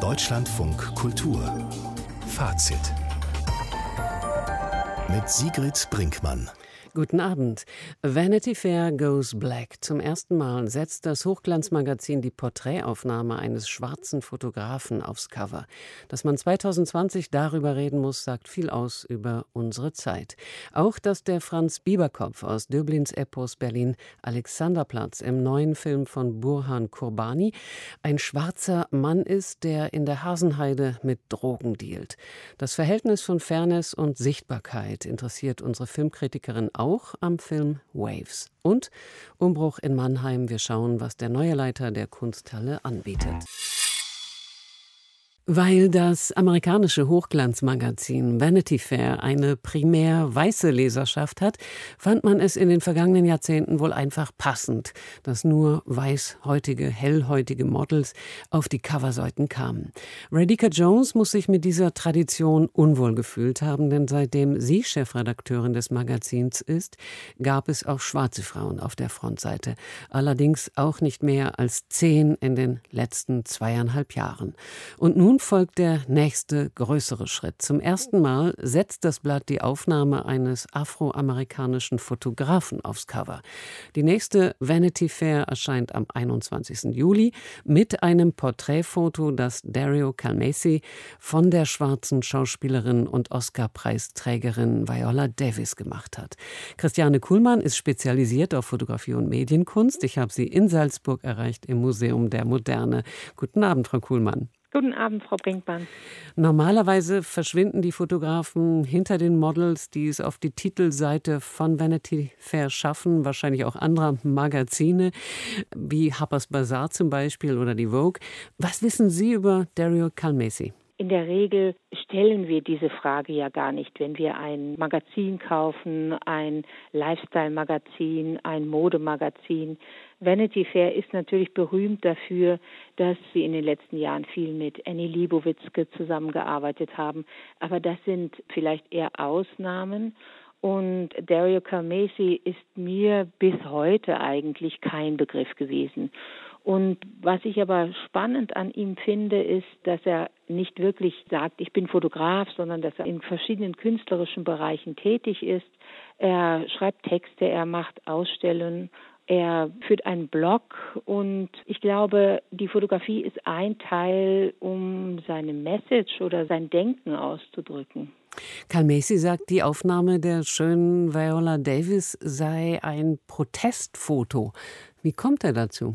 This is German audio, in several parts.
Deutschlandfunk Kultur Fazit mit Sigrid Brinkmann. Guten Abend. Vanity Fair goes black. Zum ersten Mal setzt das Hochglanzmagazin die Porträtaufnahme eines schwarzen Fotografen aufs Cover. Dass man 2020 darüber reden muss, sagt viel aus über unsere Zeit. Auch, dass der Franz Bieberkopf aus Döblins Epos Berlin Alexanderplatz im neuen Film von Burhan Kurbani ein schwarzer Mann ist, der in der Hasenheide mit Drogen dealt. Das Verhältnis von Fairness und Sichtbarkeit interessiert unsere Filmkritikerin auch am Film Waves. Und Umbruch in Mannheim. Wir schauen, was der neue Leiter der Kunsthalle anbietet. Weil das amerikanische Hochglanzmagazin Vanity Fair eine primär weiße Leserschaft hat, fand man es in den vergangenen Jahrzehnten wohl einfach passend, dass nur weißhäutige, hellhäutige Models auf die Coverseiten kamen. Radhika Jones muss sich mit dieser Tradition unwohl gefühlt haben, denn seitdem sie Chefredakteurin des Magazins ist, gab es auch schwarze Frauen auf der Frontseite. Allerdings auch nicht mehr als 10 in den letzten 2,5 Jahren. Und nun folgt der nächste größere Schritt. Zum ersten Mal setzt das Blatt die Aufnahme eines afroamerikanischen Fotografen aufs Cover. Die nächste Vanity Fair erscheint am 21. Juli mit einem Porträtfoto, das Dario Calmesi von der schwarzen Schauspielerin und Oscar-Preisträgerin Viola Davis gemacht hat. Christiane Kuhlmann ist spezialisiert auf Fotografie und Medienkunst. Ich habe sie in Salzburg erreicht im Museum der Moderne. Guten Abend, Frau Kuhlmann. Guten Abend, Frau Brinkmann. Normalerweise verschwinden die Fotografen hinter den Models, die es auf die Titelseite von Vanity Fair schaffen, wahrscheinlich auch anderer Magazine, wie Harper's Bazaar zum Beispiel oder die Vogue. Was wissen Sie über Dario Calmesi? In der Regel stellen wir diese Frage ja gar nicht, wenn wir ein Magazin kaufen, ein Lifestyle-Magazin, ein Modemagazin. Vanity Fair ist natürlich berühmt dafür, dass sie in den letzten Jahren viel mit Annie Liebowitzke zusammengearbeitet haben. Aber das sind vielleicht eher Ausnahmen. Und Dario Calmesi ist mir bis heute eigentlich kein Begriff gewesen. Und was ich aber spannend an ihm finde, ist, dass er nicht wirklich sagt, ich bin Fotograf, sondern dass er in verschiedenen künstlerischen Bereichen tätig ist. Er schreibt Texte, er macht Ausstellungen, er führt einen Blog und ich glaube, die Fotografie ist ein Teil, um seine Message oder sein Denken auszudrücken. Calmesi sagt, die Aufnahme der schönen Viola Davis sei ein Protestfoto. Wie kommt er dazu?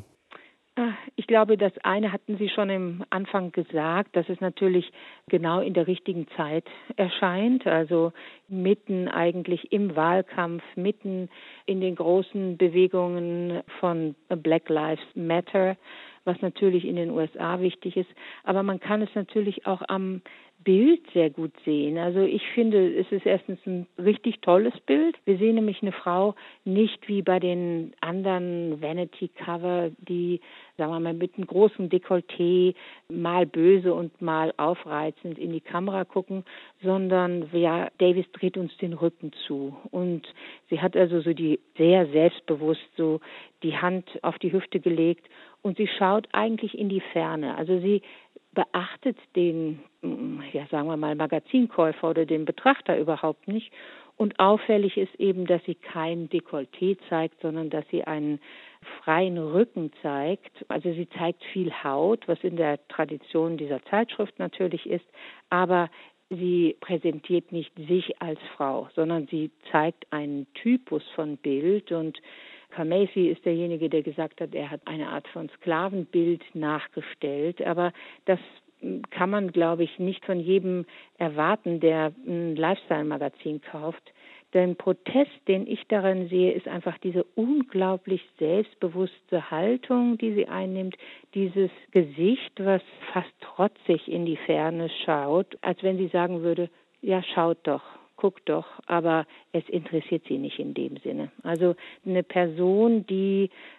Ich glaube, das eine hatten Sie schon im Anfang gesagt, dass es natürlich genau in der richtigen Zeit erscheint, also mitten eigentlich im Wahlkampf, mitten in den großen Bewegungen von Black Lives Matter, was natürlich in den USA wichtig ist. Aber man kann es natürlich auch am Bild sehr gut sehen. Also ich finde, es ist erstens ein richtig tolles Bild. Wir sehen nämlich eine Frau nicht wie bei den anderen Vanity-Cover, die, sagen wir mal, mit einem großen Dekolleté mal böse und mal aufreizend in die Kamera gucken, sondern ja, Davis dreht uns den Rücken zu. Und sie hat also so die sehr selbstbewusst so die Hand auf die Hüfte gelegt und sie schaut eigentlich in die Ferne. Also sie beachtet den, ja sagen wir mal, Magazinkäufer oder den Betrachter überhaupt nicht. Und auffällig ist eben, dass sie kein Dekolleté zeigt, sondern dass sie einen freien Rücken zeigt. Also sie zeigt viel Haut, was in der Tradition dieser Zeitschrift natürlich ist, aber sie präsentiert nicht sich als Frau, sondern sie zeigt einen Typus von Bild und Calmesi ist derjenige, der gesagt hat, er hat eine Art von Sklavenbild nachgestellt. Aber das kann man, glaube ich, nicht von jedem erwarten, der ein Lifestyle-Magazin kauft. Der Protest, den ich darin sehe, ist einfach diese unglaublich selbstbewusste Haltung, die sie einnimmt, dieses Gesicht, was fast trotzig in die Ferne schaut, als wenn sie sagen würde, ja, schaut doch. Guck doch, aber es interessiert sie nicht in dem Sinne. Also eine Person, die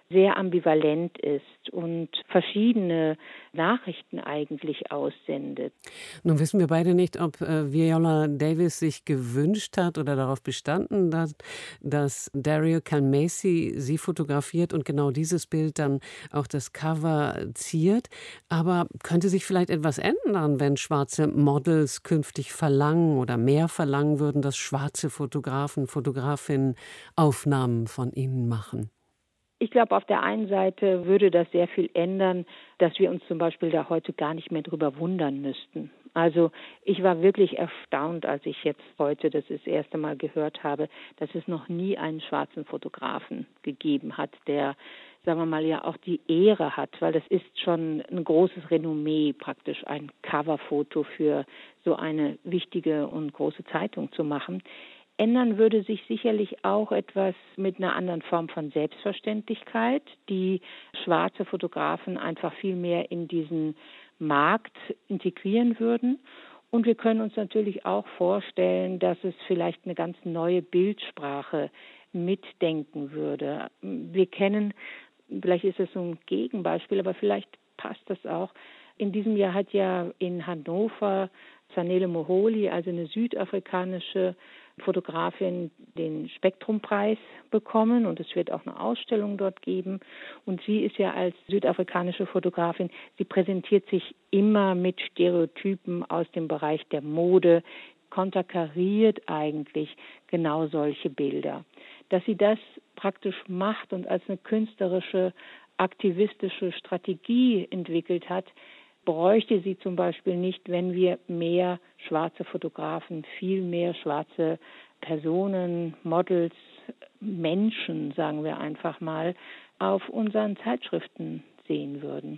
sehr ambivalent ist und verschiedene Nachrichten eigentlich aussendet. Nun wissen wir beide nicht, ob Viola Davis sich gewünscht hat oder darauf bestanden hat, dass Dario Calmesi sie fotografiert und genau dieses Bild dann auch das Cover ziert. Aber könnte sich vielleicht etwas ändern, wenn schwarze Models künftig verlangen oder mehr verlangen würden, dass schwarze Fotografen, Fotografinnen Aufnahmen von ihnen machen? Ich glaube, auf der einen Seite würde das sehr viel ändern, dass wir uns zum Beispiel da heute gar nicht mehr drüber wundern müssten. Also ich war wirklich erstaunt, als ich jetzt heute das erste Mal gehört habe, dass es noch nie einen schwarzen Fotografen gegeben hat, der, sagen wir mal, ja auch die Ehre hat, weil das ist schon ein großes Renommee, praktisch ein Coverfoto für so eine wichtige und große Zeitung zu machen. Ändern würde sich sicherlich auch etwas mit einer anderen Form von Selbstverständlichkeit, die schwarze Fotografen einfach viel mehr in diesen Markt integrieren würden. Und wir können uns natürlich auch vorstellen, dass es vielleicht eine ganz neue Bildsprache mitdenken würde. Wir kennen, vielleicht ist es so ein Gegenbeispiel, aber vielleicht passt das auch. In diesem Jahr hat ja in Hannover Zanele Moholy, also eine südafrikanische Fotografin, den Spektrumpreis bekommen und es wird auch eine Ausstellung dort geben. Und sie ist ja als südafrikanische Fotografin, sie präsentiert sich immer mit Stereotypen aus dem Bereich der Mode, konterkariert eigentlich genau solche Bilder. Dass sie das praktisch macht und als eine künstlerische, aktivistische Strategie entwickelt hat, bräuchte sie zum Beispiel nicht, wenn wir mehr schwarze Fotografen, viel mehr schwarze Personen, Models, Menschen, sagen wir einfach mal, auf unseren Zeitschriften sehen würden.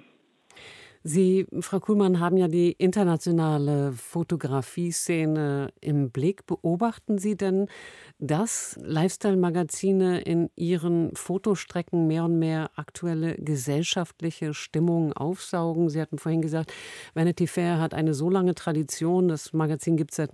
Sie, Frau Kuhlmann, haben ja die internationale Fotografie-Szene im Blick. Beobachten Sie denn, dass Lifestyle-Magazine in ihren Fotostrecken mehr und mehr aktuelle gesellschaftliche Stimmungen aufsaugen? Sie hatten vorhin gesagt, Vanity Fair hat eine so lange Tradition. Das Magazin gibt es seit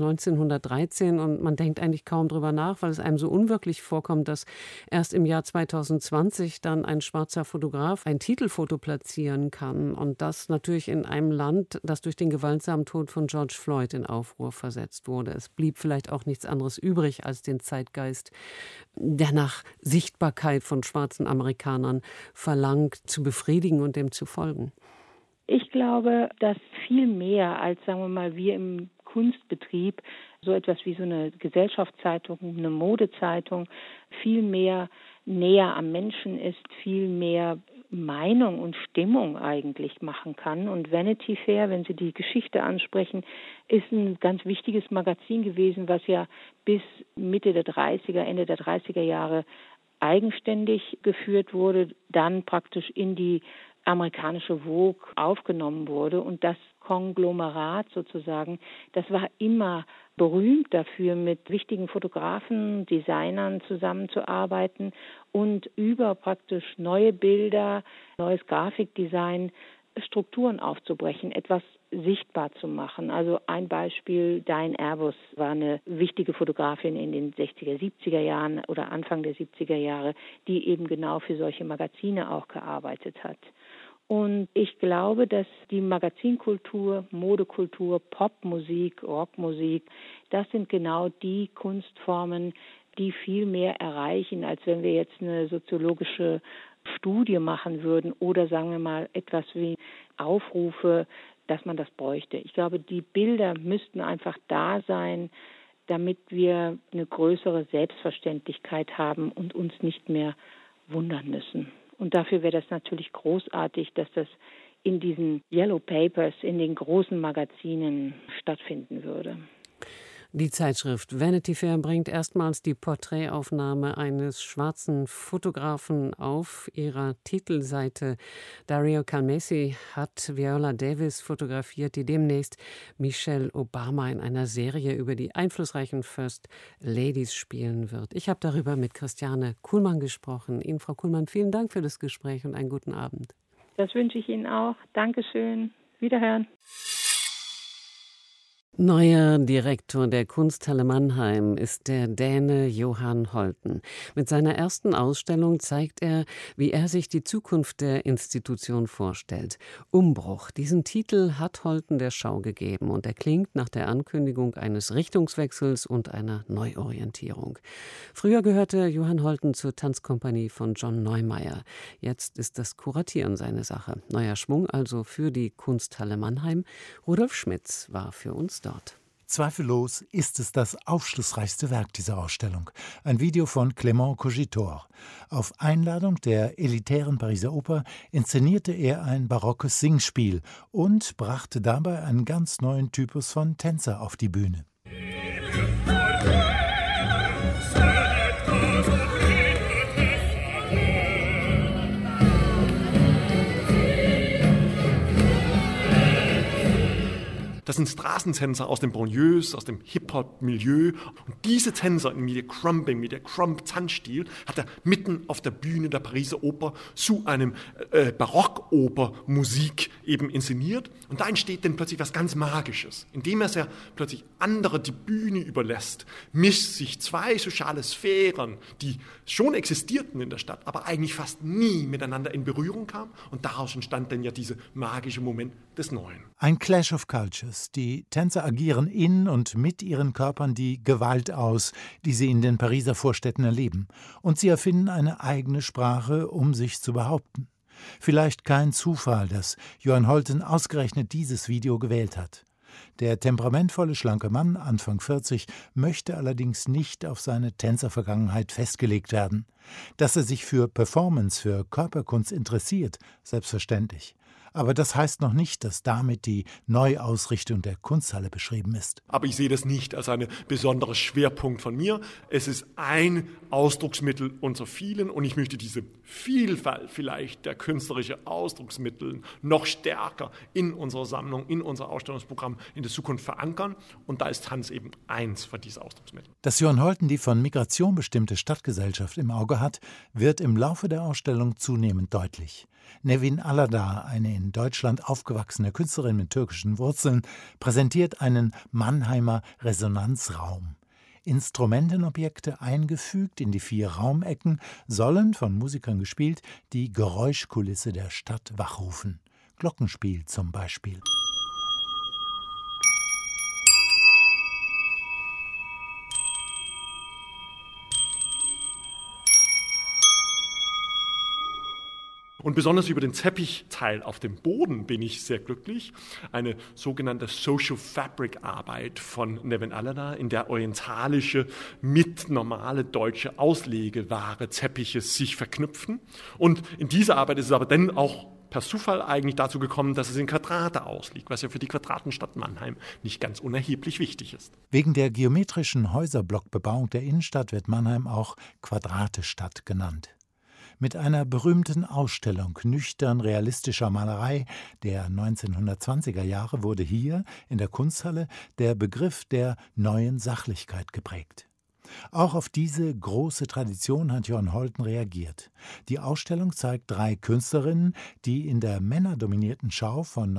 1913 und man denkt eigentlich kaum drüber nach, weil es einem so unwirklich vorkommt, dass erst im Jahr 2020 dann ein schwarzer Fotograf ein Titelfoto platzieren kann und das natürlich in einem Land, das durch den gewaltsamen Tod von George Floyd in Aufruhr versetzt wurde. Es blieb vielleicht auch nichts anderes übrig, als den Zeitgeist, der nach Sichtbarkeit von schwarzen Amerikanern verlangt, zu befriedigen und dem zu folgen. Ich glaube, dass viel mehr als, sagen wir mal, wir im Kunstbetrieb, so etwas wie so eine Gesellschaftszeitung, eine Modezeitung, viel mehr näher am Menschen ist, viel mehr Meinung und Stimmung eigentlich machen kann. Und Vanity Fair, wenn Sie die Geschichte ansprechen, ist ein ganz wichtiges Magazin gewesen, was ja bis Mitte der 30er, Ende der 30er Jahre eigenständig geführt wurde, dann praktisch in die amerikanische Vogue aufgenommen wurde. Und das Konglomerat sozusagen, das war immer berühmt dafür, mit wichtigen Fotografen, Designern zusammenzuarbeiten und über praktisch neue Bilder, neues Grafikdesign, Strukturen aufzubrechen, etwas sichtbar zu machen. Also ein Beispiel, Diane Arbus war eine wichtige Fotografin in den 60er, 70er Jahren oder Anfang der 70er Jahre, die eben genau für solche Magazine auch gearbeitet hat. Und ich glaube, dass die Magazinkultur, Modekultur, Popmusik, Rockmusik, das sind genau die Kunstformen, die viel mehr erreichen, als wenn wir jetzt eine soziologische Studie machen würden oder sagen wir mal etwas wie Aufrufe, dass man das bräuchte. Ich glaube, die Bilder müssten einfach da sein, damit wir eine größere Selbstverständlichkeit haben und uns nicht mehr wundern müssen. Und dafür wäre das natürlich großartig, dass das in diesen Yellow Papers, in den großen Magazinen stattfinden würde. Die Zeitschrift Vanity Fair bringt erstmals die Porträtaufnahme eines schwarzen Fotografen auf ihrer Titelseite. Dario Calmesi hat Viola Davis fotografiert, die demnächst Michelle Obama in einer Serie über die einflussreichen First Ladies spielen wird. Ich habe darüber mit Christiane Kuhlmann gesprochen. Ihnen, Frau Kuhlmann, vielen Dank für das Gespräch und einen guten Abend. Das wünsche ich Ihnen auch. Dankeschön. Wiederhören. Neuer Direktor der Kunsthalle Mannheim ist der Däne Johan Holten. Mit seiner ersten Ausstellung zeigt er, wie er sich die Zukunft der Institution vorstellt. Umbruch, diesen Titel hat Holten der Schau gegeben und er klingt nach der Ankündigung eines Richtungswechsels und einer Neuorientierung. Früher gehörte Johan Holten zur Tanzkompanie von John Neumeier. Jetzt ist das Kuratieren seine Sache. Neuer Schwung also für die Kunsthalle Mannheim. Rudolf Schmitz war für uns dort. Zweifellos ist es das aufschlussreichste Werk dieser Ausstellung. Ein Video von Clément Cogitor. Auf Einladung der elitären Pariser Oper inszenierte er ein barockes Singspiel und brachte dabei einen ganz neuen Typus von Tänzer auf die Bühne. Das sind Straßentänzer aus den Banlieues, aus dem Hip-Hop-Milieu. Und diese Tänzer mit der Crumping, mit der Crump-Tanzstil hat er mitten auf der Bühne der Pariser Oper zu einem Barockoper-Musik eben inszeniert. Und da entsteht dann plötzlich was ganz Magisches. Indem er sehr plötzlich andere die Bühne überlässt, mischt sich zwei soziale Sphären, die schon existierten in der Stadt, aber eigentlich fast nie miteinander in Berührung kamen. Und daraus entstand dann ja dieser magische Moment des Neuen. Ein Clash of Cultures. Die Tänzer agieren in und mit ihren Körpern die Gewalt aus, die sie in den Pariser Vorstädten erleben. Und sie erfinden eine eigene Sprache, um sich zu behaupten. Vielleicht kein Zufall, dass Johan Holten ausgerechnet dieses Video gewählt hat. Der temperamentvolle, schlanke Mann, Anfang 40, möchte allerdings nicht auf seine Tänzervergangenheit festgelegt werden. Dass er sich für Performance, für Körperkunst interessiert, selbstverständlich. Aber das heißt noch nicht, dass damit die Neuausrichtung der Kunsthalle beschrieben ist. Aber ich sehe das nicht als einen besonderen Schwerpunkt von mir. Es ist ein Ausdrucksmittel unter vielen und ich möchte diese Vielfalt vielleicht der künstlerischen Ausdrucksmittel noch stärker in unserer Sammlung, in unser Ausstellungsprogramm in der Zukunft verankern. Und da ist Tanz eben eins von diesen Ausdrucksmitteln. Dass Johan Holten die von Migration bestimmte Stadtgesellschaft im Auge hat, wird im Laufe der Ausstellung zunehmend deutlich. Nevin Aladar, eine in Deutschland aufgewachsene Künstlerin mit türkischen Wurzeln, präsentiert einen Mannheimer Resonanzraum. Instrumentenobjekte eingefügt in die 4 Raumecken sollen, von Musikern gespielt, die Geräuschkulisse der Stadt wachrufen. Glockenspiel zum Beispiel. Und besonders über den Teppichteil auf dem Boden bin ich sehr glücklich. Eine sogenannte Social Fabric Arbeit von Nevin Aladar, in der orientalische mit normale deutsche Auslegeware Teppiche sich verknüpfen. Und in dieser Arbeit ist es aber dann auch per Zufall eigentlich dazu gekommen, dass es in Quadrate ausliegt, was ja für die Quadratenstadt Mannheim nicht ganz unerheblich wichtig ist. Wegen der geometrischen Häuserblockbebauung der Innenstadt wird Mannheim auch Quadratestadt genannt. Mit einer berühmten Ausstellung nüchtern realistischer Malerei der 1920er Jahre wurde hier in der Kunsthalle der Begriff der neuen Sachlichkeit geprägt. Auch auf diese große Tradition hat Johan Holten reagiert. Die Ausstellung zeigt 3 Künstlerinnen, die in der männerdominierten Schau von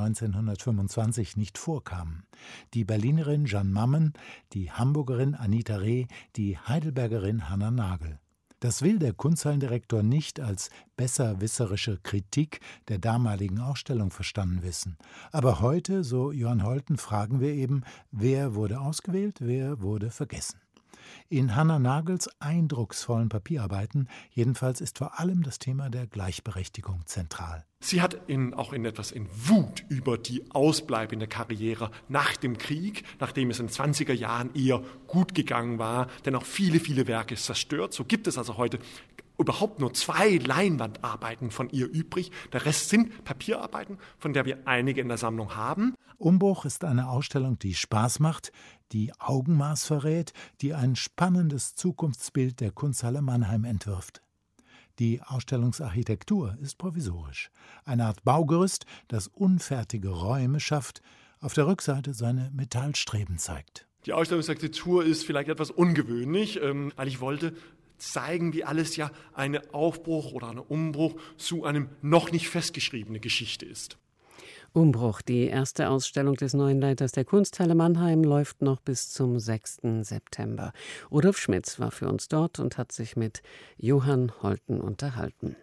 1925 nicht vorkamen. Die Berlinerin Jeanne Mammen, die Hamburgerin Anita Reh, die Heidelbergerin Hanna Nagel. Das will der Kunsthallendirektor nicht als besserwisserische Kritik der damaligen Ausstellung verstanden wissen. Aber heute, so Johan Holten, fragen wir eben, wer wurde ausgewählt, wer wurde vergessen. In Hanna Nagels eindrucksvollen Papierarbeiten jedenfalls ist vor allem das Thema der Gleichberechtigung zentral. Sie hat auch etwas in Wut über die ausbleibende Karriere nach dem Krieg, nachdem es in den 20er Jahren eher gut gegangen war, denn auch viele, viele Werke zerstört. So gibt es also heute überhaupt nur 2 Leinwandarbeiten von ihr übrig. Der Rest sind Papierarbeiten, von der wir einige in der Sammlung haben. Umbruch ist eine Ausstellung, die Spaß macht, die Augenmaß verrät, die ein spannendes Zukunftsbild der Kunsthalle Mannheim entwirft. Die Ausstellungsarchitektur ist provisorisch. Eine Art Baugerüst, das unfertige Räume schafft, auf der Rückseite seine Metallstreben zeigt. Die Ausstellungsarchitektur ist vielleicht etwas ungewöhnlich, weil ich wollte zeigen, wie alles ja ein Aufbruch oder ein Umbruch zu einem noch nicht festgeschriebenen Geschichte ist. Umbruch, die erste Ausstellung des neuen Leiters der Kunsthalle Mannheim, läuft noch bis zum 6. September. Rudolf Schmitz war für uns dort und hat sich mit Johann Holten unterhalten.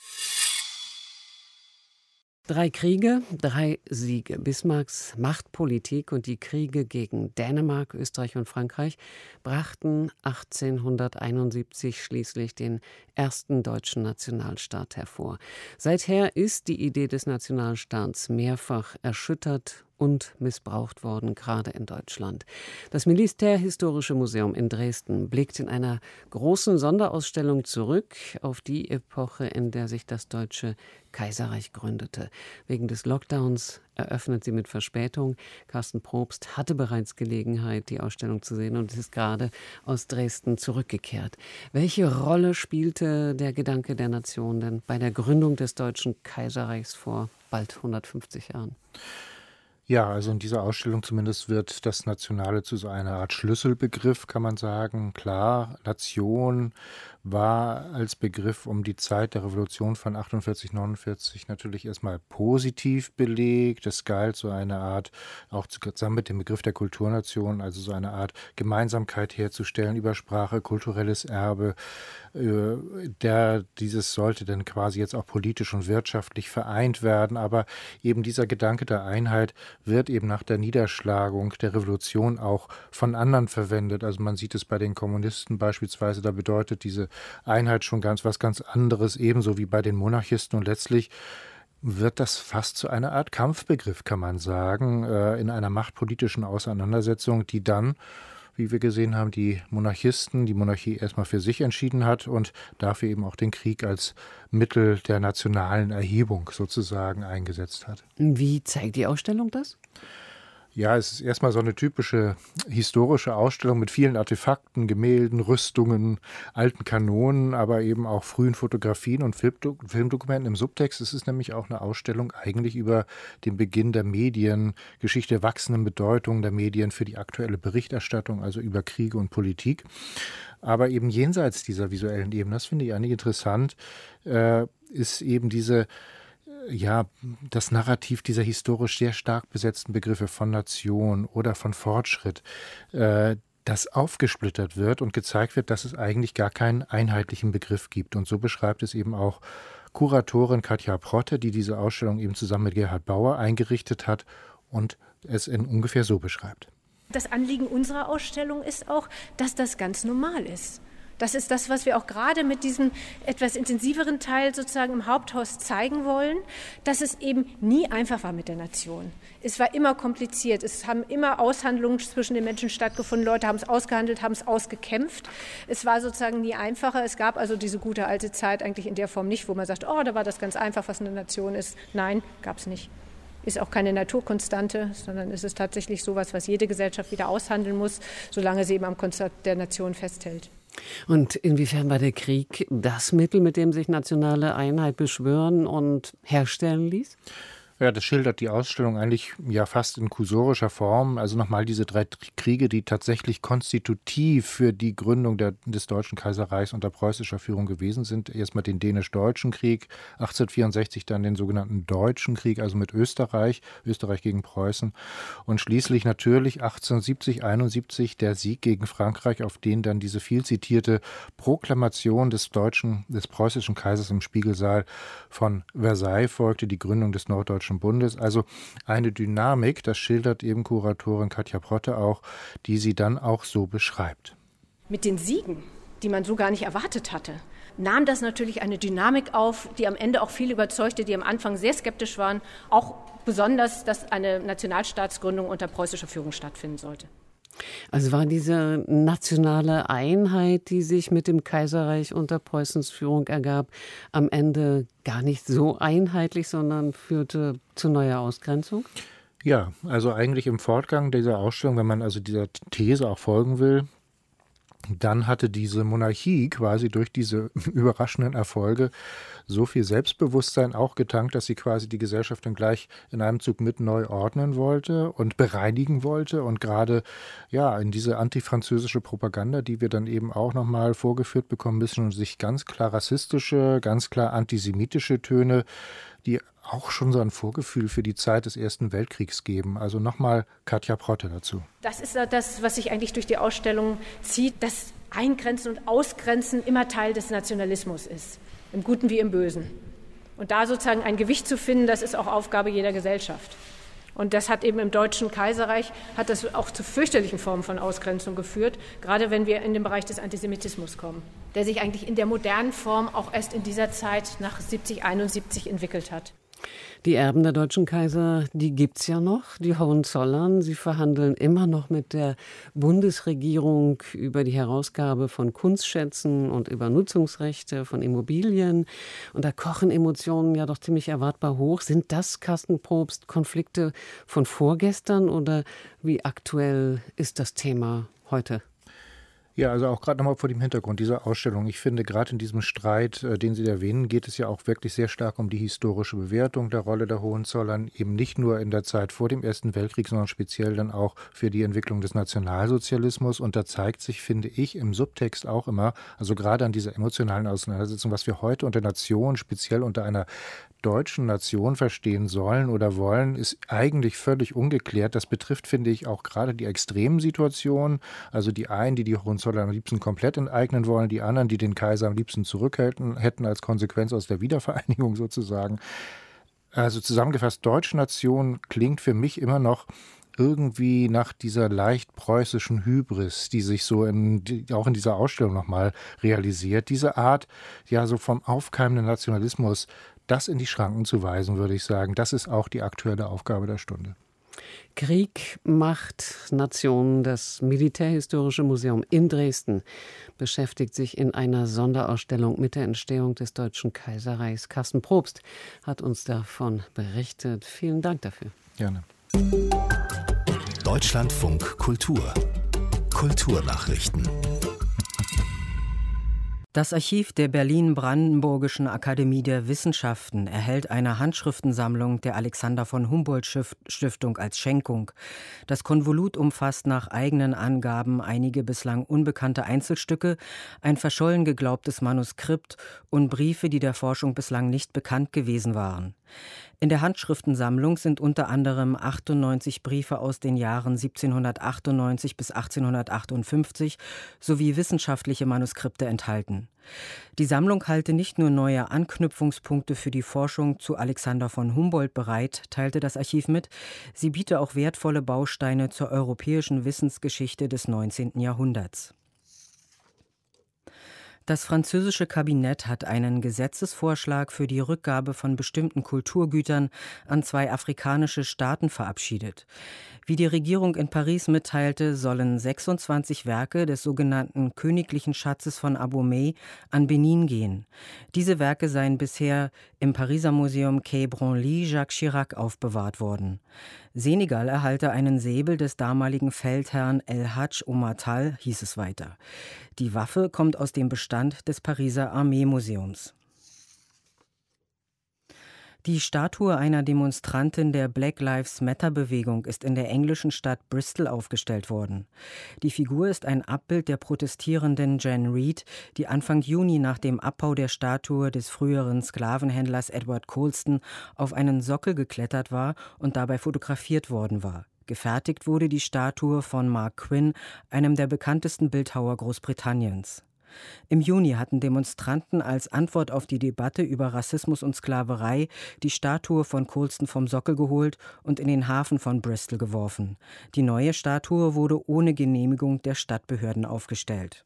3 Kriege, 3 Siege. Bismarcks Machtpolitik und die Kriege gegen Dänemark, Österreich und Frankreich brachten 1871 schließlich den ersten deutschen Nationalstaat hervor. Seither ist die Idee des Nationalstaats mehrfach erschüttert und missbraucht worden, gerade in Deutschland. Das Militärhistorische Museum in Dresden blickt in einer großen Sonderausstellung zurück auf die Epoche, in der sich das Deutsche Kaiserreich gründete. Wegen des Lockdowns eröffnet sie mit Verspätung. Carsten Probst hatte bereits Gelegenheit, die Ausstellung zu sehen und ist gerade aus Dresden zurückgekehrt. Welche Rolle spielte der Gedanke der Nation denn bei der Gründung des Deutschen Kaiserreichs vor bald 150 Jahren? Ja, also in dieser Ausstellung zumindest wird das Nationale zu so einer Art Schlüsselbegriff, kann man sagen. Klar, Nation war als Begriff um die Zeit der Revolution von 48, 49 natürlich erstmal positiv belegt. Es galt so eine Art, auch zusammen mit dem Begriff der Kulturnation, also so eine Art Gemeinsamkeit herzustellen über Sprache, kulturelles Erbe. Dieses sollte dann quasi jetzt auch politisch und wirtschaftlich vereint werden. Aber eben dieser Gedanke der Einheit wird eben nach der Niederschlagung der Revolution auch von anderen verwendet. Also man sieht es bei den Kommunisten beispielsweise, da bedeutet diese Einheit schon was ganz anderes, ebenso wie bei den Monarchisten. Und letztlich wird das fast zu einer Art Kampfbegriff, kann man sagen, in einer machtpolitischen Auseinandersetzung, die dann, wie wir gesehen haben, die Monarchie erstmal für sich entschieden hat und dafür eben auch den Krieg als Mittel der nationalen Erhebung sozusagen eingesetzt hat. Wie zeigt die Ausstellung das? Ja, es ist erstmal so eine typische historische Ausstellung mit vielen Artefakten, Gemälden, Rüstungen, alten Kanonen, aber eben auch frühen Fotografien und Filmdokumenten im Subtext. Es ist nämlich auch eine Ausstellung eigentlich über den Beginn der Mediengeschichte, der wachsenden Bedeutung der Medien für die aktuelle Berichterstattung, also über Kriege und Politik. Aber eben jenseits dieser visuellen Ebene, das finde ich eigentlich interessant, ist eben das Narrativ dieser historisch sehr stark besetzten Begriffe von Nation oder von Fortschritt, das aufgesplittert wird und gezeigt wird, dass es eigentlich gar keinen einheitlichen Begriff gibt. Und so beschreibt es eben auch Kuratorin Katja Protte, die diese Ausstellung eben zusammen mit Gerhard Bauer eingerichtet hat und es in ungefähr so beschreibt. Das Anliegen unserer Ausstellung ist auch, dass das ganz normal ist. Das ist das, was wir auch gerade mit diesem etwas intensiveren Teil sozusagen im Haupthaus zeigen wollen, dass es eben nie einfach war mit der Nation. Es war immer kompliziert. Es haben immer Aushandlungen zwischen den Menschen stattgefunden. Leute haben es ausgehandelt, haben es ausgekämpft. Es war sozusagen nie einfacher. Es gab also diese gute alte Zeit eigentlich in der Form nicht, wo man sagt, da war das ganz einfach, was eine Nation ist. Nein, gab es nicht. Ist auch keine Naturkonstante, sondern es ist tatsächlich sowas, was jede Gesellschaft wieder aushandeln muss, solange sie eben am Konzept der Nation festhält. Und inwiefern war der Krieg das Mittel, mit dem sich nationale Einheit beschwören und herstellen ließ? Ja, das schildert die Ausstellung eigentlich ja fast in kursorischer Form. Also nochmal diese 3 Kriege, die tatsächlich konstitutiv für die Gründung des Deutschen Kaiserreichs unter preußischer Führung gewesen sind. Erstmal den Dänisch-Deutschen Krieg, 1864 dann den sogenannten Deutschen Krieg, also mit Österreich gegen Preußen. Und schließlich natürlich 1870, 71 der Sieg gegen Frankreich, auf den dann diese viel zitierte Proklamation des preußischen Kaisers im Spiegelsaal von Versailles folgte, die Gründung des Norddeutschen Bundes. Also eine Dynamik, das schildert eben Kuratorin Katja Protte auch, die sie dann auch so beschreibt. Mit den Siegen, die man so gar nicht erwartet hatte, nahm das natürlich eine Dynamik auf, die am Ende auch viele überzeugte, die am Anfang sehr skeptisch waren, auch besonders, dass eine Nationalstaatsgründung unter preußischer Führung stattfinden sollte. Also war diese nationale Einheit, die sich mit dem Kaiserreich unter Preußens Führung ergab, am Ende gar nicht so einheitlich, sondern führte zu neuer Ausgrenzung? Ja, also eigentlich im Fortgang dieser Ausstellung, wenn man also dieser These auch folgen will, dann hatte diese Monarchie quasi durch diese überraschenden Erfolge so viel Selbstbewusstsein auch getankt, dass sie quasi die Gesellschaft dann gleich in einem Zug mit neu ordnen wollte und bereinigen wollte. Und gerade in diese antifranzösische Propaganda, die wir dann eben auch nochmal vorgeführt bekommen müssen und sich ganz klar rassistische, ganz klar antisemitische Töne die auch schon so ein Vorgefühl für die Zeit des Ersten Weltkriegs geben. Also nochmal Katja Protte dazu. Das ist das, was sich eigentlich durch die Ausstellung zieht, dass Eingrenzen und Ausgrenzen immer Teil des Nationalismus ist, im Guten wie im Bösen. Und da sozusagen ein Gewicht zu finden, das ist auch Aufgabe jeder Gesellschaft. Und das hat eben im Deutschen Kaiserreich, hat das auch zu fürchterlichen Formen von Ausgrenzung geführt, gerade wenn wir in den Bereich des Antisemitismus kommen, der sich eigentlich in der modernen Form auch erst in dieser Zeit nach 70, 71 entwickelt hat. Die Erben der deutschen Kaiser, die gibt's ja noch, die Hohenzollern. Sie verhandeln immer noch mit der Bundesregierung über die Herausgabe von Kunstschätzen und über Nutzungsrechte von Immobilien. Und da kochen Emotionen ja doch ziemlich erwartbar hoch. Sind das, Carsten Probst, Konflikte von vorgestern oder wie aktuell ist das Thema heute? Ja, also auch gerade nochmal vor dem Hintergrund dieser Ausstellung. Ich finde, gerade in diesem Streit, den Sie erwähnen, geht es ja auch wirklich sehr stark um die historische Bewertung der Rolle der Hohenzollern, eben nicht nur in der Zeit vor dem Ersten Weltkrieg, sondern speziell dann auch für die Entwicklung des Nationalsozialismus. Und da zeigt sich, finde ich, im Subtext auch immer, also gerade an dieser emotionalen Auseinandersetzung, was wir heute unter Nation, speziell unter einer deutschen Nation verstehen sollen oder wollen, ist eigentlich völlig ungeklärt. Das betrifft, finde ich, auch gerade die extremen Situationen. Also die einen, die Hohenzollern am liebsten komplett enteignen wollen, die anderen, die den Kaiser am liebsten zurückhalten hätten als Konsequenz aus der Wiedervereinigung sozusagen. Also zusammengefasst, deutsche Nation klingt für mich immer noch irgendwie nach dieser leicht preußischen Hybris, die sich so auch in dieser Ausstellung nochmal realisiert. Diese Art, ja, so vom aufkeimenden Nationalismus, das in die Schranken zu weisen, würde ich sagen, das ist auch die aktuelle Aufgabe der Stunde. Krieg, Macht, Nation. Das Militärhistorische Museum in Dresden beschäftigt sich in einer Sonderausstellung mit der Entstehung des Deutschen Kaiserreichs. Carsten Probst hat uns davon berichtet. Vielen Dank dafür. Gerne. Deutschlandfunk Kultur. Kulturnachrichten. Das Archiv der Berlin-Brandenburgischen Akademie der Wissenschaften erhält eine Handschriftensammlung der Alexander von Humboldt-Stiftung als Schenkung. Das Konvolut umfasst nach eigenen Angaben einige bislang unbekannte Einzelstücke, ein verschollen geglaubtes Manuskript und Briefe, die der Forschung bislang nicht bekannt gewesen waren. In der Handschriftensammlung sind unter anderem 98 Briefe aus den Jahren 1798 bis 1858 sowie wissenschaftliche Manuskripte enthalten. Die Sammlung halte nicht nur neue Anknüpfungspunkte für die Forschung zu Alexander von Humboldt bereit, teilte das Archiv mit, sie biete auch wertvolle Bausteine zur europäischen Wissensgeschichte des 19. Jahrhunderts. Das französische Kabinett hat einen Gesetzesvorschlag für die Rückgabe von bestimmten Kulturgütern an 2 afrikanische Staaten verabschiedet. Wie die Regierung in Paris mitteilte, sollen 26 Werke des sogenannten Königlichen Schatzes von Abomey an Benin gehen. Diese Werke seien bisher im Pariser Museum Quai Branly Jacques Chirac aufbewahrt worden. Senegal erhalte einen Säbel des damaligen Feldherrn El Hadj Omar Tall, hieß es weiter. Die Waffe kommt aus dem Bestand des Pariser Armeemuseums. Die Statue einer Demonstrantin der Black Lives Matter-Bewegung ist in der englischen Stadt Bristol aufgestellt worden. Die Figur ist ein Abbild der protestierenden Jan Reid, die Anfang Juni nach dem Abbau der Statue des früheren Sklavenhändlers Edward Colston auf einen Sockel geklettert war und dabei fotografiert worden war. Gefertigt wurde die Statue von Mark Quinn, einem der bekanntesten Bildhauer Großbritanniens. Im Juni hatten Demonstranten als Antwort auf die Debatte über Rassismus und Sklaverei die Statue von Colston vom Sockel geholt und in den Hafen von Bristol geworfen. Die neue Statue wurde ohne Genehmigung der Stadtbehörden aufgestellt.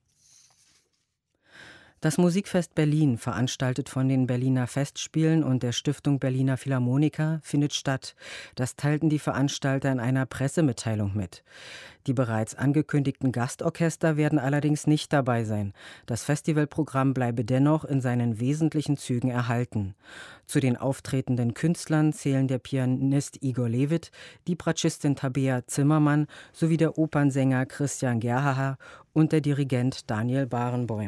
Das Musikfest Berlin, veranstaltet von den Berliner Festspielen und der Stiftung Berliner Philharmoniker, findet statt. Das teilten die Veranstalter in einer Pressemitteilung mit. Die bereits angekündigten Gastorchester werden allerdings nicht dabei sein. Das Festivalprogramm bleibe dennoch in seinen wesentlichen Zügen erhalten. Zu den auftretenden Künstlern zählen der Pianist Igor Levit, die Bratschistin Tabea Zimmermann sowie der Opernsänger Christian Gerhaher und der Dirigent Daniel Barenboim.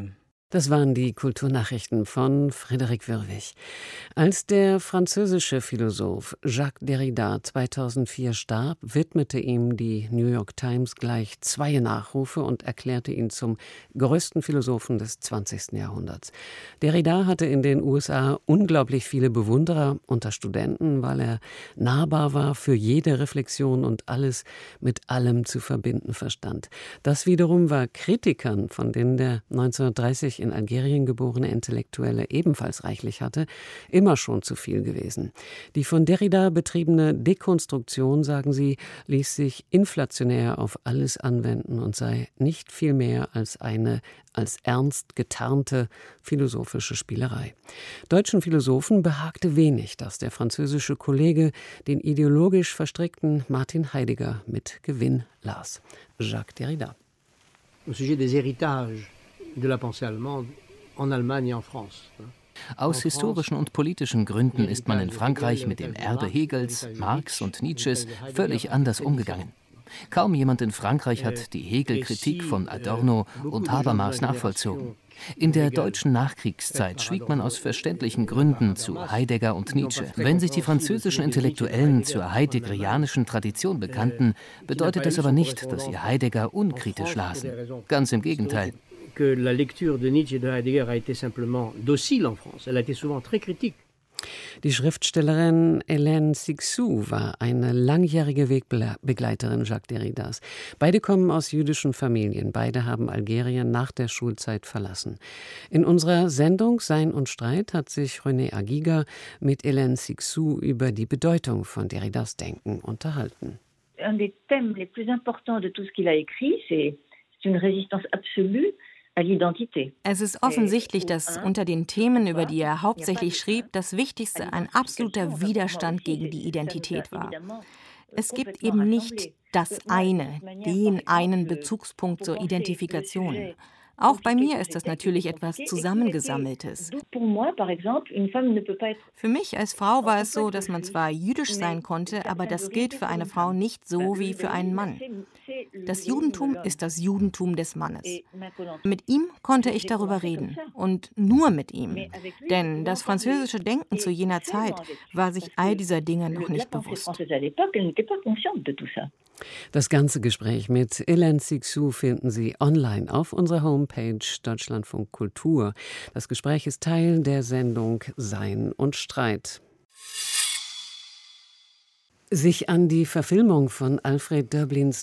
Das waren die Kulturnachrichten von Frédéric Wirwig. Als der französische Philosoph Jacques Derrida 2004 starb, widmete ihm die New York Times gleich 2 Nachrufe und erklärte ihn zum größten Philosophen des 20. Jahrhunderts. Derrida hatte in den USA unglaublich viele Bewunderer unter Studenten, weil er nahbar war, für jede Reflexion und alles mit allem zu verbinden verstand. Das wiederum war Kritikern, von denen der 1930 in Algerien geborene Intellektuelle ebenfalls reichlich hatte, immer schon zu viel gewesen. Die von Derrida betriebene Dekonstruktion, sagen sie, ließ sich inflationär auf alles anwenden und sei nicht viel mehr als eine als ernst getarnte philosophische Spielerei. Deutschen Philosophen behagte wenig, dass der französische Kollege den ideologisch verstrickten Martin Heidegger mit Gewinn las. Jacques Derrida. Au sujet des héritages de la pensée allemande en Allemagne et en France. Aus historischen und politischen Gründen ist man in Frankreich mit dem Erbe Hegels, Marx und Nietzsches völlig anders umgegangen. Kaum jemand in Frankreich hat die Hegel-Kritik von Adorno und Habermas nachvollzogen. In der deutschen Nachkriegszeit schwieg man aus verständlichen Gründen zu Heidegger und Nietzsche. Wenn sich die französischen Intellektuellen zur heideggerianischen Tradition bekannten, bedeutet das aber nicht, dass sie Heidegger unkritisch lasen. Ganz im Gegenteil. La lecture de Nietzsche et de Heidegger a été simplement docile en France. Elle a été souvent très critique. Die Schriftstellerin Hélène Cixous war eine langjährige Wegbegleiterin Jacques Derridas. Beide kommen aus jüdischen Familien. Beide haben Algerien nach der Schulzeit verlassen. In unserer Sendung Sein und Streit hat sich René Aguiga mit Hélène Cixous über die Bedeutung von Derridas Denken unterhalten. Un des thèmes les plus importants de tout ce qu'il a écrit, c'est une résistance absolue. Es ist offensichtlich, dass unter den Themen, über die er hauptsächlich schrieb, das Wichtigste ein absoluter Widerstand gegen die Identität war. Es gibt eben nicht den einen Bezugspunkt zur Identifikation. Auch bei mir ist das natürlich etwas Zusammengesammeltes. Für mich als Frau war es so, dass man zwar jüdisch sein konnte, aber das gilt für eine Frau nicht so wie für einen Mann. Das Judentum ist das Judentum des Mannes. Mit ihm konnte ich darüber reden und nur mit ihm. Denn das französische Denken zu jener Zeit war sich all dieser Dinge noch nicht bewusst. Das ganze Gespräch mit Hélène Cixous finden Sie online auf unserer Homepage Deutschlandfunk Kultur. Das Gespräch ist Teil der Sendung Sein und Streit. Sich an die Verfilmung von Alfred Döblins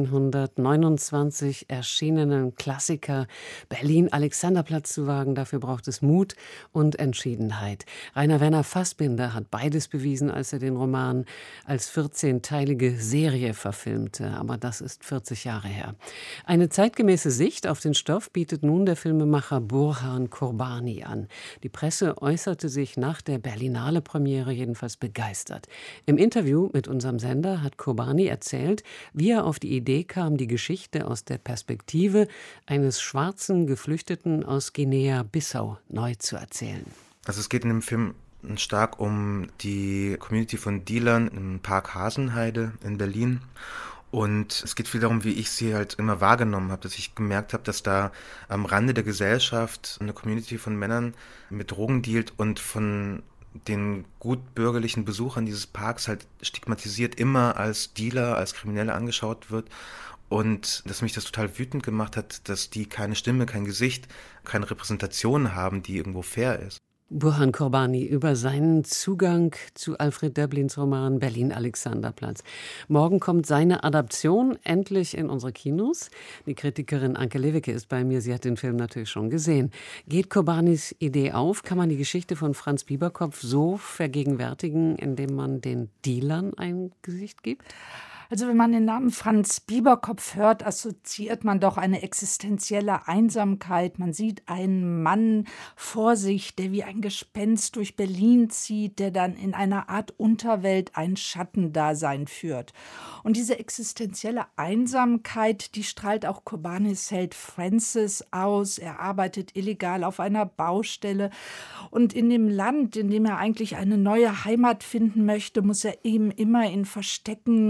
1929 erschienenen Klassiker Berlin-Alexanderplatz zu wagen, dafür braucht es Mut und Entschiedenheit. Rainer Werner Fassbinder hat beides bewiesen, als er den Roman als 14-teilige Serie verfilmte. Aber das ist 40 Jahre her. Eine zeitgemäße Sicht auf den Stoff bietet nun der Filmemacher Burhan Kurbani an. Die Presse äußerte sich nach der Berlinale-Premiere jedenfalls begeistert. Im Interview mit unserem Sender hat Kurbani erzählt, wie er auf die Idee kam, die Geschichte aus der Perspektive eines schwarzen Geflüchteten aus Guinea-Bissau neu zu erzählen. Also es geht in dem Film stark um die Community von Dealern im Park Hasenheide in Berlin. Und es geht viel darum, wie ich sie halt immer wahrgenommen habe, dass ich gemerkt habe, dass da am Rande der Gesellschaft eine Community von Männern mit Drogen dealt und von den gutbürgerlichen Besuchern dieses Parks halt stigmatisiert immer als Dealer, als Kriminelle angeschaut wird. Und dass mich das total wütend gemacht hat, dass die keine Stimme, kein Gesicht, keine Repräsentation haben, die irgendwo fair ist. Burhan Kurbani über seinen Zugang zu Alfred Döblins Roman Berlin-Alexanderplatz. Morgen kommt seine Adaption endlich in unsere Kinos. Die Kritikerin Anke Lewicke ist bei mir. Sie hat den Film natürlich schon gesehen. Geht Kurbanis Idee auf? Kann man die Geschichte von Franz Bieberkopf so vergegenwärtigen, indem man den Dealern ein Gesicht gibt? Also wenn man den Namen Franz Bieberkopf hört, assoziiert man doch eine existenzielle Einsamkeit. Man sieht einen Mann vor sich, der wie ein Gespenst durch Berlin zieht, der dann in einer Art Unterwelt ein Schattendasein führt. Und diese existenzielle Einsamkeit, die strahlt auch Kurbanis Held Francis aus. Er arbeitet illegal auf einer Baustelle. Und in dem Land, in dem er eigentlich eine neue Heimat finden möchte, muss er eben immer in Verstecken leben.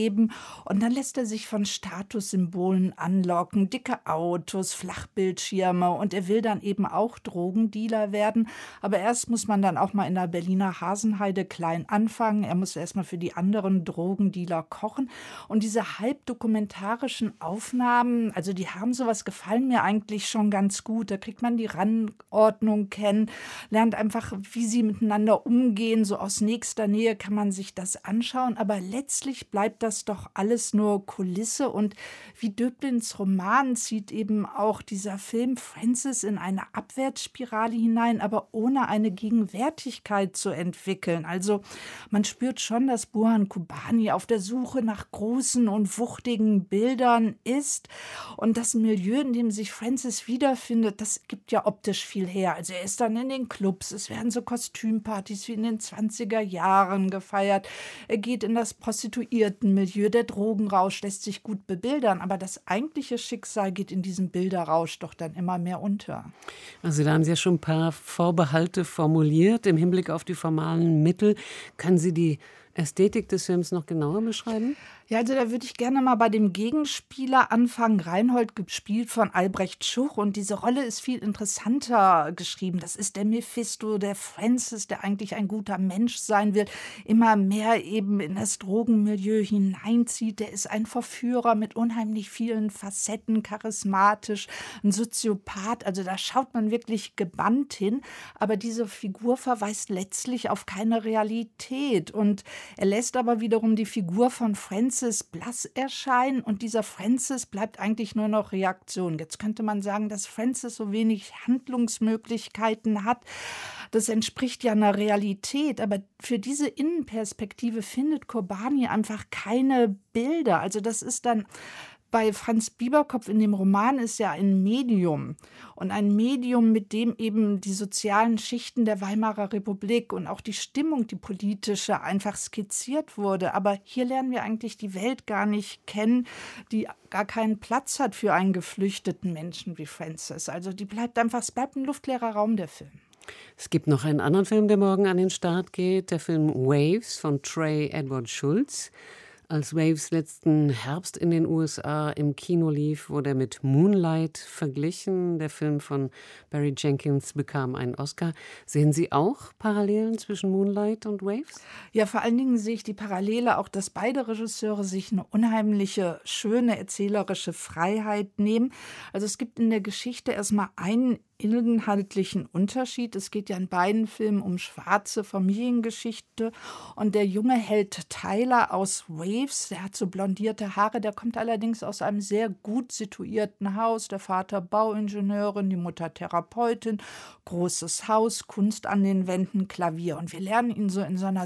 Leben. Und dann lässt er sich von Statussymbolen anlocken, dicke Autos, Flachbildschirme, und er will dann eben auch Drogendealer werden. Aber erst muss man dann auch mal in der Berliner Hasenheide klein anfangen. Er muss erst mal für die anderen Drogendealer kochen. Und diese halbdokumentarischen Aufnahmen, also die haben sowas, gefallen mir eigentlich schon ganz gut. Da kriegt man die Rangordnung kennen, lernt einfach, wie sie miteinander umgehen. So aus nächster Nähe kann man sich das anschauen. Aber letztlich bleibt das doch alles nur Kulisse. Und wie Döblins Roman zieht eben auch dieser Film Francis in eine Abwärtsspirale hinein, aber ohne eine Gegenwärtigkeit zu entwickeln. Also man spürt schon, dass Burhan Kobani auf der Suche nach großen und wuchtigen Bildern ist. Und das Milieu, in dem sich Francis wiederfindet, das gibt ja optisch viel her. Also er ist dann in den Clubs, es werden so Kostümpartys wie in den 20er Jahren gefeiert. Er geht in das Prostituiertenmilieu, der Drogenrausch lässt sich gut bebildern, aber das eigentliche Schicksal geht in diesem Bilderrausch doch dann immer mehr unter. Also da haben Sie ja schon ein paar Vorbehalte formuliert im Hinblick auf die formalen Mittel. Können Sie die Ästhetik des Films noch genauer beschreiben? Ja, also da würde ich gerne mal bei dem Gegenspieler anfangen. Reinhold, gespielt von Albrecht Schuch. Und diese Rolle ist viel interessanter geschrieben. Das ist der Mephisto, der Francis, der eigentlich ein guter Mensch sein will, immer mehr eben in das Drogenmilieu hineinzieht. Der ist ein Verführer mit unheimlich vielen Facetten, charismatisch, ein Soziopath. Also da schaut man wirklich gebannt hin. Aber diese Figur verweist letztlich auf keine Realität. Und er lässt aber wiederum die Figur von Francis blass erscheinen, und dieser Francis bleibt eigentlich nur noch Reaktion. Jetzt könnte man sagen, dass Francis so wenig Handlungsmöglichkeiten hat. Das entspricht ja einer Realität, aber für diese Innenperspektive findet Kobani einfach keine Bilder. Also das ist dann bei Franz Bieberkopf in dem Roman ist ja ein Medium, und ein Medium, mit dem eben die sozialen Schichten der Weimarer Republik und auch die Stimmung, die politische, einfach skizziert wurde. Aber hier lernen wir eigentlich die Welt gar nicht kennen, die gar keinen Platz hat für einen geflüchteten Menschen wie Francis. Also es bleibt ein luftleerer Raum, der Film. Es gibt noch einen anderen Film, der morgen an den Start geht, der Film Waves von Trey Edward Shults. Als Waves letzten Herbst in den USA im Kino lief, wurde er mit Moonlight verglichen. Der Film von Barry Jenkins bekam einen Oscar. Sehen Sie auch Parallelen zwischen Moonlight und Waves? Ja, vor allen Dingen sehe ich die Parallele auch, dass beide Regisseure sich eine unheimliche, schöne erzählerische Freiheit nehmen. Also es gibt in der Geschichte erstmal einen inhaltlichen Unterschied. Es geht ja in beiden Filmen um schwarze Familiengeschichte, und der junge Held Tyler aus Waves, der hat so blondierte Haare, der kommt allerdings aus einem sehr gut situierten Haus, der Vater Bauingenieurin, die Mutter Therapeutin, großes Haus, Kunst an den Wänden, Klavier, und wir lernen ihn so in so einer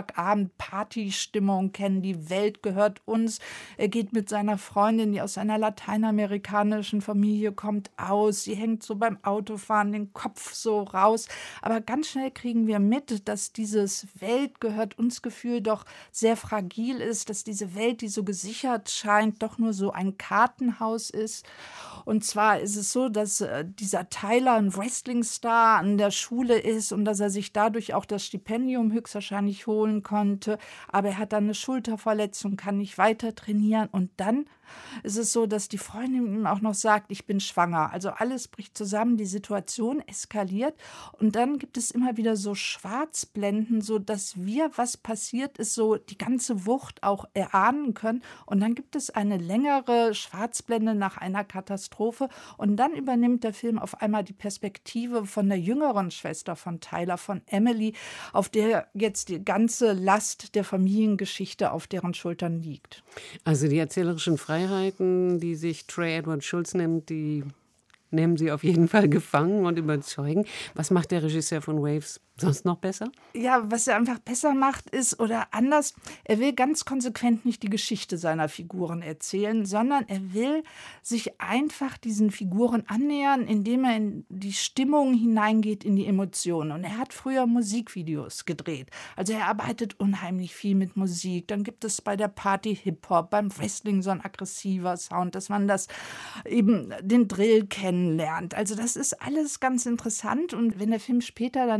Samstagabend-Partystimmung kennen, die Welt gehört uns. Er geht mit seiner Freundin, die aus einer lateinamerikanischen Familie kommt, aus, sie hängt so beim Autofahren den Kopf so raus. Aber ganz schnell kriegen wir mit, dass dieses Welt gehört uns Gefühl doch sehr fragil ist, dass diese Welt, die so gesichert scheint, doch nur so ein Kartenhaus ist. Und zwar ist es so, dass dieser Tyler ein Wrestlingstar an der Schule ist und dass er sich dadurch auch das Stipendium höchstwahrscheinlich holen konnte. Aber er hat dann eine Schulterverletzung, kann nicht weiter trainieren, und dann ist es so, dass die Freundin ihm auch noch sagt, ich bin schwanger. Also alles bricht zusammen, die Situation eskaliert, und dann gibt es immer wieder so Schwarzblenden, so dass wir, was passiert ist, so die ganze Wucht auch erahnen können, und dann gibt es eine längere Schwarzblende nach einer Katastrophe, und dann übernimmt der Film auf einmal die Perspektive von der jüngeren Schwester von Tyler, von Emily, auf der jetzt die ganze Last der Familiengeschichte auf deren Schultern liegt. Also die erzählerischen Freiheiten, die sich Trey Edward Shults nimmt, die nehmen Sie auf jeden Fall gefangen und überzeugen. Was macht der Regisseur von Waves sonst noch besser? Ja, was er einfach besser macht ist, oder anders, er will ganz konsequent nicht die Geschichte seiner Figuren erzählen, sondern er will sich einfach diesen Figuren annähern, indem er in die Stimmung hineingeht, in die Emotionen. Und er hat früher Musikvideos gedreht. Also er arbeitet unheimlich viel mit Musik. Dann gibt es bei der Party Hip-Hop, beim Wrestling so ein aggressiver Sound, dass man das eben den Drill kennenlernt. Also das ist alles ganz interessant. Und wenn der Film später dann die Perspektive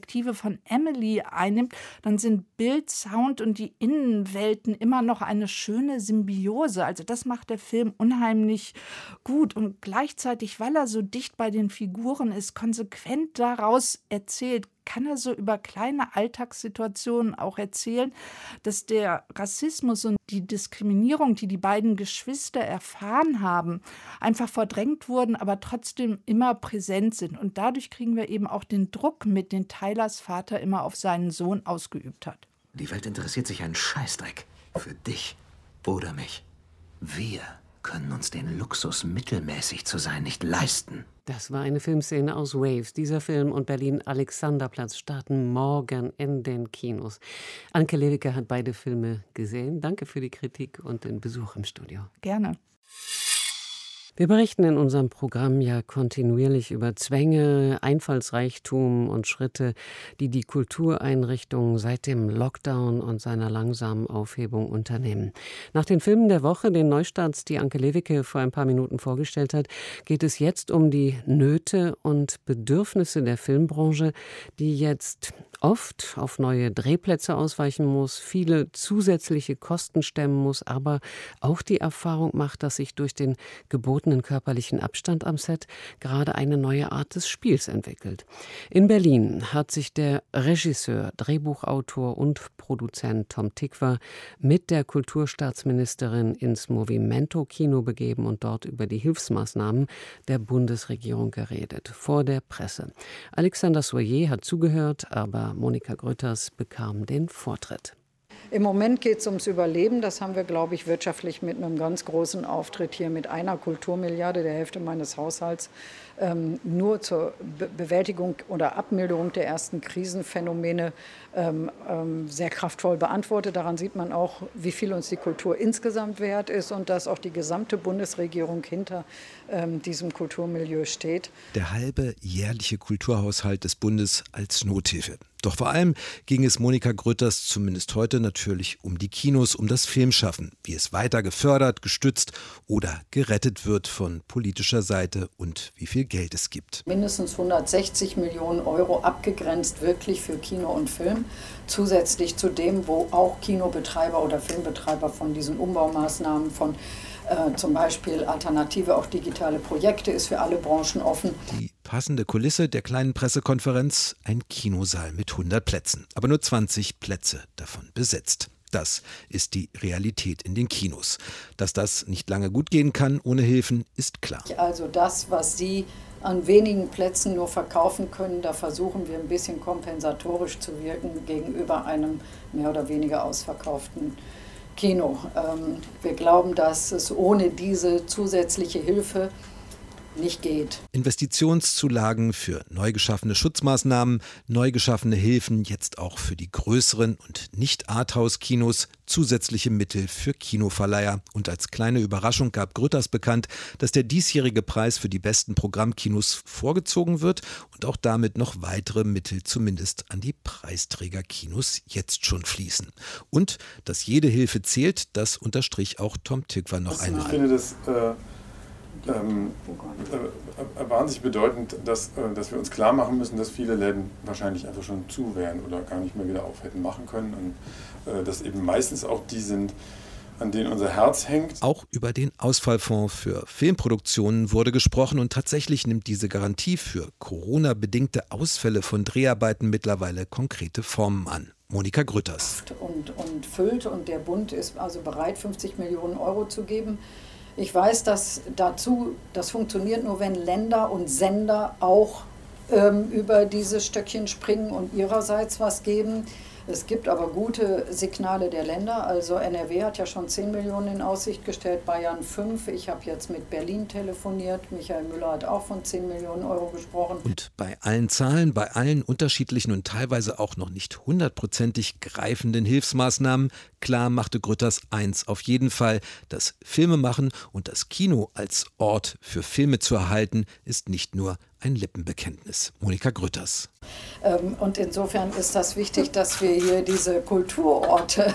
Perspektive von Emily einnimmt, dann sind Bild, Sound und die Innenwelten immer noch eine schöne Symbiose. Also das macht der Film unheimlich gut und gleichzeitig, weil er so dicht bei den Figuren ist, konsequent daraus erzählt, kann er so über kleine Alltagssituationen auch erzählen, dass der Rassismus und die Diskriminierung, die die beiden Geschwister erfahren haben, einfach verdrängt wurden, aber trotzdem immer präsent sind. Und dadurch kriegen wir eben auch den Druck mit, den Tylers Vater immer auf seinen Sohn ausgeübt hat. Die Welt interessiert sich einen Scheißdreck für dich oder mich. Wir können uns den Luxus, mittelmäßig zu sein, nicht leisten. Das war eine Filmszene aus Waves. Dieser Film und Berlin-Alexanderplatz starten morgen in den Kinos. Anke Lewicke hat beide Filme gesehen. Danke für die Kritik und den Besuch im Studio. Gerne. Wir berichten in unserem Programm ja kontinuierlich über Zwänge, Einfallsreichtum und Schritte, die die Kultureinrichtungen seit dem Lockdown und seiner langsamen Aufhebung unternehmen. Nach den Filmen der Woche, den Neustarts, die Anke Lewicke vor ein paar Minuten vorgestellt hat, geht es jetzt um die Nöte und Bedürfnisse der Filmbranche, die jetzt oft auf neue Drehplätze ausweichen muss, viele zusätzliche Kosten stemmen muss, aber auch die Erfahrung macht, dass sich durch den gebotenen körperlichen Abstand am Set gerade eine neue Art des Spiels entwickelt. In Berlin hat sich der Regisseur, Drehbuchautor und Produzent Tom Tykwer mit der Kulturstaatsministerin ins Movimento-Kino begeben und dort über die Hilfsmaßnahmen der Bundesregierung geredet, vor der Presse. Alexander Soyer hat zugehört, aber Monika Grütters bekam den Vortritt. Im Moment geht es ums Überleben. Das haben wir, glaube ich, wirtschaftlich mit einem ganz großen Auftritt hier mit einer Kulturmilliarde, der Hälfte meines Haushalts, nur zur Bewältigung oder Abmilderung der ersten Krisenphänomene sehr kraftvoll beantwortet. Daran sieht man auch, wie viel uns die Kultur insgesamt wert ist und dass auch die gesamte Bundesregierung hinter diesem Kulturmilieu steht. Der halbe jährliche Kulturhaushalt des Bundes als Nothilfe. Doch vor allem ging es Monika Grütters zumindest heute natürlich um die Kinos, um das Filmschaffen, wie es weiter gefördert, gestützt oder gerettet wird von politischer Seite und wie viel Geld es gibt. Mindestens 160 Millionen Euro abgegrenzt wirklich für Kino und Film, zusätzlich zu dem, wo auch Kinobetreiber oder Filmbetreiber von diesen Umbaumaßnahmen von zum Beispiel alternative, auch digitale Projekte, ist für alle Branchen offen. Die passende Kulisse der kleinen Pressekonferenz, ein Kinosaal mit 100 Plätzen, aber nur 20 Plätze davon besetzt. Das ist die Realität in den Kinos. Dass das nicht lange gut gehen kann ohne Hilfen, ist klar. Also das, was Sie an wenigen Plätzen nur verkaufen können, da versuchen wir ein bisschen kompensatorisch zu wirken gegenüber einem mehr oder weniger ausverkauften Kino. Wir glauben, dass es ohne diese zusätzliche Hilfe nicht geht. Investitionszulagen für neu geschaffene Schutzmaßnahmen, neu geschaffene Hilfen, jetzt auch für die größeren und Nicht-Arthouse-Kinos, zusätzliche Mittel für Kinoverleiher. Und als kleine Überraschung gab Grütters bekannt, dass der diesjährige Preis für die besten Programmkinos vorgezogen wird und auch damit noch weitere Mittel zumindest an die Preisträgerkinos jetzt schon fließen. Und dass jede Hilfe zählt, das unterstrich auch Tom Tykwer noch einmal. Ich finde das wahnsinnig bedeutend, dass wir uns klar machen müssen, dass viele Läden wahrscheinlich einfach schon zu wären oder gar nicht mehr wieder auf hätten machen können und dass eben meistens auch die sind, an denen unser Herz hängt. Auch über den Ausfallfonds für Filmproduktionen wurde gesprochen und tatsächlich nimmt diese Garantie für Corona-bedingte Ausfälle von Dreharbeiten mittlerweile konkrete Formen an. Monika Grütters. Und füllt und der Bund ist also bereit, 50 Millionen Euro zu geben. Ich weiß, dass das funktioniert nur, wenn Länder und Sender auch über diese Stöckchen springen und ihrerseits was geben. Es gibt aber gute Signale der Länder. Also NRW hat ja schon 10 Millionen in Aussicht gestellt, Bayern 5. Ich habe jetzt mit Berlin telefoniert. Michael Müller hat auch von 10 Millionen Euro gesprochen. Und bei allen Zahlen, bei allen unterschiedlichen und teilweise auch noch nicht 100%ig greifenden Hilfsmaßnahmen, klar machte Grütters eins auf jeden Fall: Das Filmemachen und das Kino als Ort für Filme zu erhalten, ist nicht nur ein Lippenbekenntnis. Monika Grütters. Und insofern ist das wichtig, dass wir hier diese Kulturorte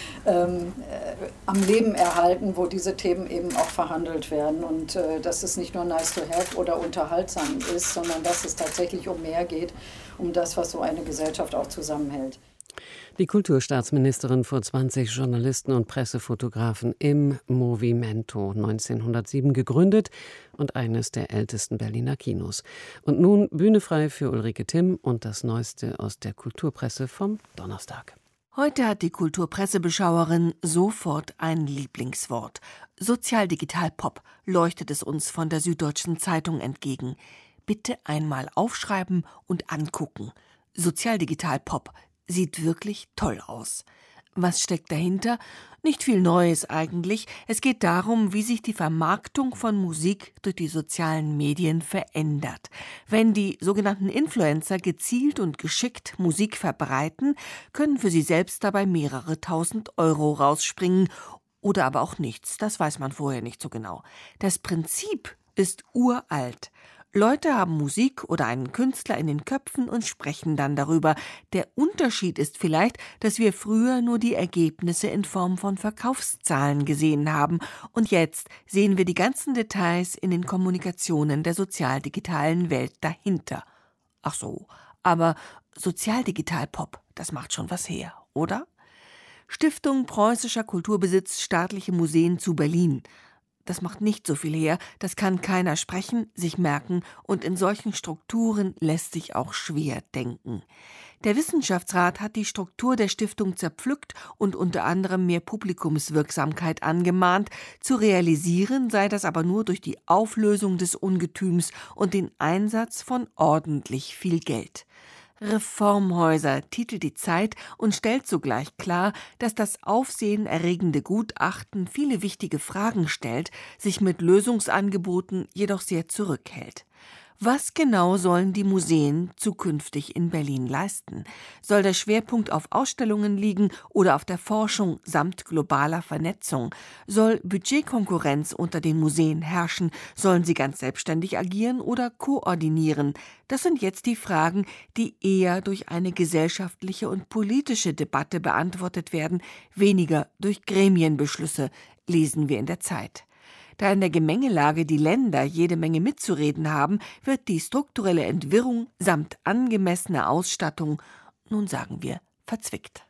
am Leben erhalten, wo diese Themen eben auch verhandelt werden. Und dass es nicht nur nice to have oder unterhaltsam ist, sondern dass es tatsächlich um mehr geht, um das, was so eine Gesellschaft auch zusammenhält. Die Kulturstaatsministerin vor 20 Journalisten und Pressefotografen im Movimento, 1907 gegründet und eines der ältesten Berliner Kinos. Und nun Bühne frei für Ulrike Timm und das Neueste aus der Kulturpresse vom Donnerstag. Heute hat die Kulturpressebeschauerin sofort ein Lieblingswort. Sozialdigital-Pop leuchtet es uns von der Süddeutschen Zeitung entgegen. Bitte einmal aufschreiben und angucken. Sozialdigital-Pop sieht wirklich toll aus. Was steckt dahinter? Nicht viel Neues eigentlich. Es geht darum, wie sich die Vermarktung von Musik durch die sozialen Medien verändert. Wenn die sogenannten Influencer gezielt und geschickt Musik verbreiten, können für sie selbst dabei mehrere tausend Euro rausspringen. Oder aber auch nichts, das weiß man vorher nicht so genau. Das Prinzip ist uralt. Leute haben Musik oder einen Künstler in den Köpfen und sprechen dann darüber. Der Unterschied ist vielleicht, dass wir früher nur die Ergebnisse in Form von Verkaufszahlen gesehen haben und jetzt sehen wir die ganzen Details in den Kommunikationen der sozialdigitalen Welt dahinter. Ach so, aber Sozialdigital-Pop, das macht schon was her, oder? Stiftung Preußischer Kulturbesitz Staatliche Museen zu Berlin. Das macht nicht so viel her, das kann keiner sprechen, sich merken und in solchen Strukturen lässt sich auch schwer denken. Der Wissenschaftsrat hat die Struktur der Stiftung zerpflückt und unter anderem mehr Publikumswirksamkeit angemahnt. Zu realisieren sei das aber nur durch die Auflösung des Ungetüms und den Einsatz von ordentlich viel Geld. Reformhäuser titelt die Zeit und stellt sogleich klar, dass das aufsehenerregende Gutachten viele wichtige Fragen stellt, sich mit Lösungsangeboten jedoch sehr zurückhält. Was genau sollen die Museen zukünftig in Berlin leisten? Soll der Schwerpunkt auf Ausstellungen liegen oder auf der Forschung samt globaler Vernetzung? Soll Budgetkonkurrenz unter den Museen herrschen? Sollen sie ganz selbstständig agieren oder koordinieren? Das sind jetzt die Fragen, die eher durch eine gesellschaftliche und politische Debatte beantwortet werden, weniger durch Gremienbeschlüsse, lesen wir in der Zeit. Da in der Gemengelage die Länder jede Menge mitzureden haben, wird die strukturelle Entwirrung samt angemessener Ausstattung, nun sagen wir, verzwickt.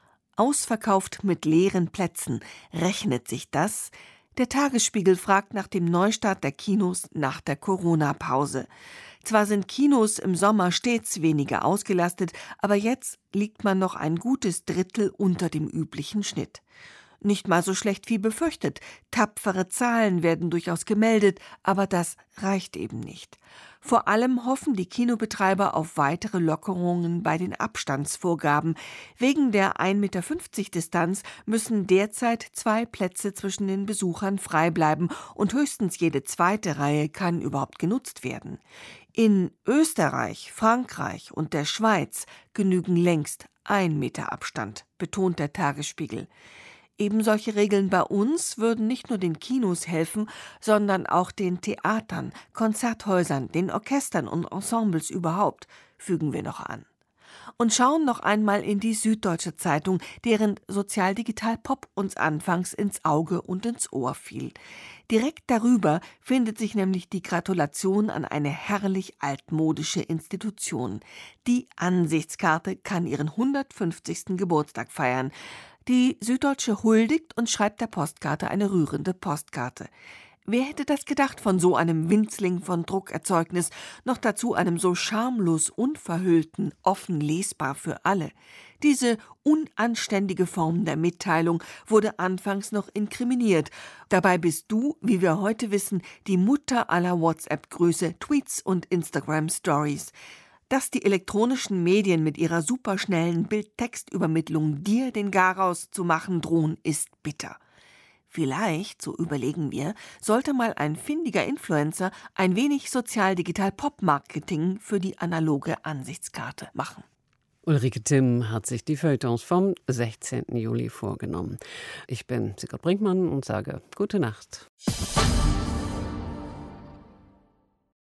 Ausverkauft mit leeren Plätzen, rechnet sich das? Der Tagesspiegel fragt nach dem Neustart der Kinos nach der Corona-Pause. Zwar sind Kinos im Sommer stets weniger ausgelastet, aber jetzt liegt man noch ein gutes Drittel unter dem üblichen Schnitt. Nicht mal so schlecht wie befürchtet. Tapfere Zahlen werden durchaus gemeldet, aber das reicht eben nicht. Vor allem hoffen die Kinobetreiber auf weitere Lockerungen bei den Abstandsvorgaben. Wegen der 1,50 Meter Distanz müssen derzeit 2 Plätze zwischen den Besuchern frei bleiben und höchstens jede zweite Reihe kann überhaupt genutzt werden. In Österreich, Frankreich und der Schweiz genügen längst 1 Meter Abstand, betont der Tagesspiegel. Eben solche Regeln bei uns würden nicht nur den Kinos helfen, sondern auch den Theatern, Konzerthäusern, den Orchestern und Ensembles überhaupt, fügen wir noch an. Und schauen noch einmal in die Süddeutsche Zeitung, deren Sozialdigital-Pop uns anfangs ins Auge und ins Ohr fiel. Direkt darüber findet sich nämlich die Gratulation an eine herrlich altmodische Institution. Die Ansichtskarte kann ihren 150. Geburtstag feiern. Die Süddeutsche huldigt und schreibt der Postkarte eine rührende Postkarte. Wer hätte das gedacht von so einem Winzling von Druckerzeugnis, noch dazu einem so schamlos unverhüllten, offen lesbar für alle. Diese unanständige Form der Mitteilung wurde anfangs noch inkriminiert. Dabei bist du, wie wir heute wissen, die Mutter aller WhatsApp-Grüße, Tweets und Instagram-Stories. Dass die elektronischen Medien mit ihrer superschnellen Bild-Text-Übermittlung dir den Garaus zu machen drohen, ist bitter. Vielleicht, so überlegen wir, sollte mal ein findiger Influencer ein wenig Sozial-Digital-Pop-Marketing für die analoge Ansichtskarte machen. Ulrike Timm hat sich die Feuilletons vom 16. Juli vorgenommen. Ich bin Sigrid Brinkmann und sage gute Nacht.